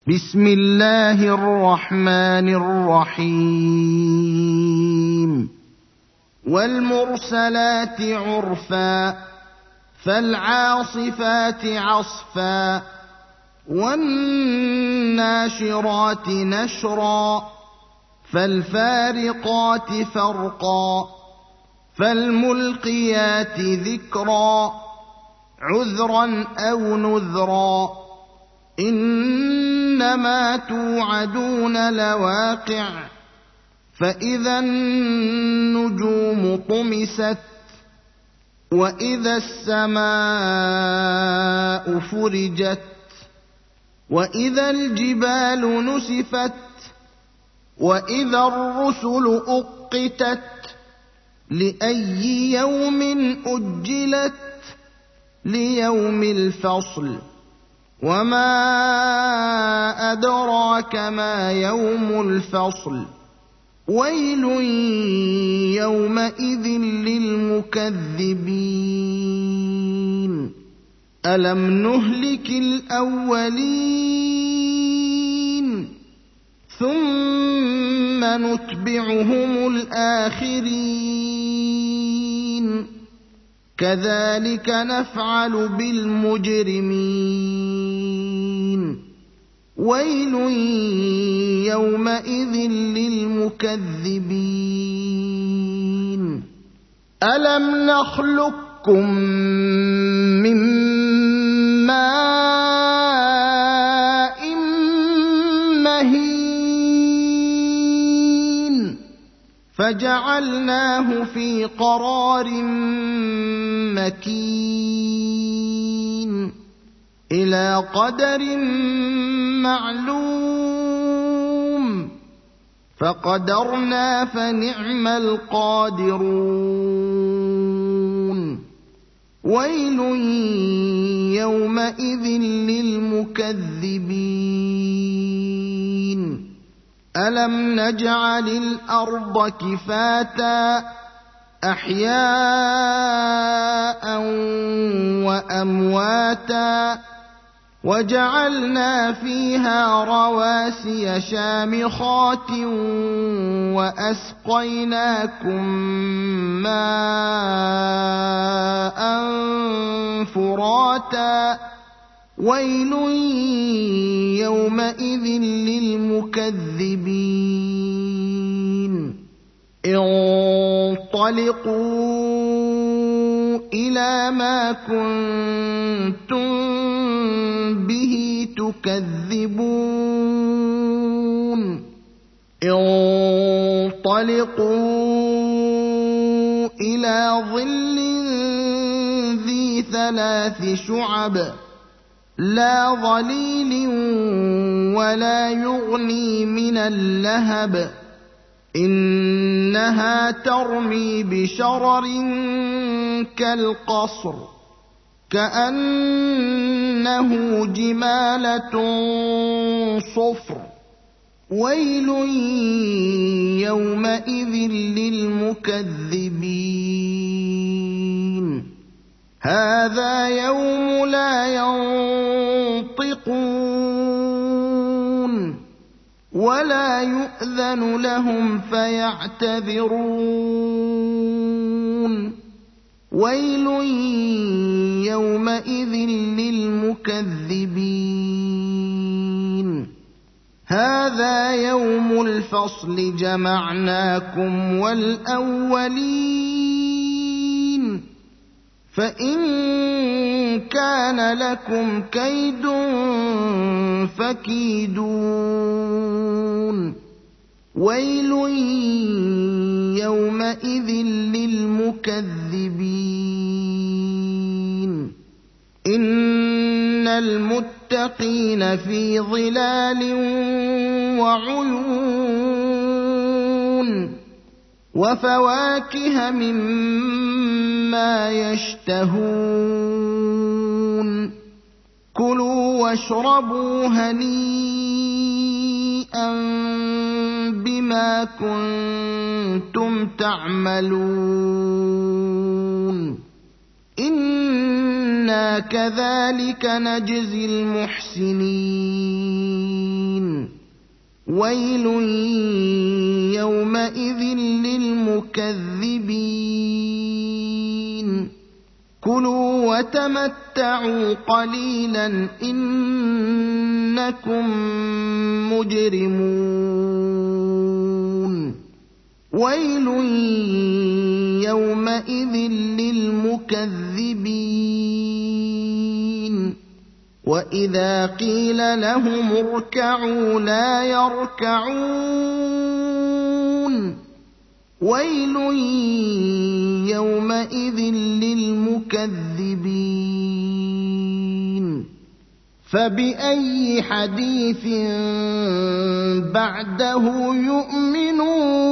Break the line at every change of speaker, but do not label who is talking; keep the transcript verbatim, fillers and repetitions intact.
بسم الله الرحمن الرحيم والمرسلات عرفا فالعاصفات عصفا والناشرات نشرا فالفارقات فرقا فالملقيات ذكرا عذرا أو نذرا إنما توعدون لواقع فإذا النجوم طمست وإذا السماء فرجت وإذا الجبال نسفت وإذا الرسل أقتت لأي يوم أجلت ليوم الفصل وما أدراك ما يوم الفصل ويل يومئذ للمكذبين ألم نهلك الأولين ثم نتبعهم الآخرين كذلك نفعل بالمجرمين ويل يومئذ للمكذبين ألم نخلقكم من ماء مهين فجعلناه في قرار مكين إلى قدر معلوم فقدرنا فنعم القادرون ويل يومئذ للمكذبين ألم نجعل الأرض كفاتا أحياء وأمواتا وجعلنا فيها رواسي شامخات وأسقيناكم ماء فراتا ويل يومئذ للمكذبين انطلقوا إلى ما كنتم به تكذبون انطلقوا إلى ظل ذي ثلاث شعب لا ظليل ولا يغني من اللهب إنها ترمي بشرر كالقصر كأنه جمالة صفر ويل يومئذ للمكذبين هذا يوم لا ينطقون ولا يؤذن لهم فيعتذرون ويل يومئذ للمكذبين هذا يوم الفصل جمعناكم والأولين فإن كان لكم كيد فكيدون ويل يومئذ للمكذبين إن المتقين في ظلال وعيون وفواكه مما يشتهون كلوا واشربوا هنيئا بما كنتم تعملون إنا كذلك نجزي المحسنين ويل يومئذ للمكذبين كلوا وتمتعوا قليلا إنكم مجرمون ويل يومئذ للمكذبين وإذا قيل لهم اركعوا لا يركعون ويل يومئذ للمكذبين فبأي حديث بعده يؤمنون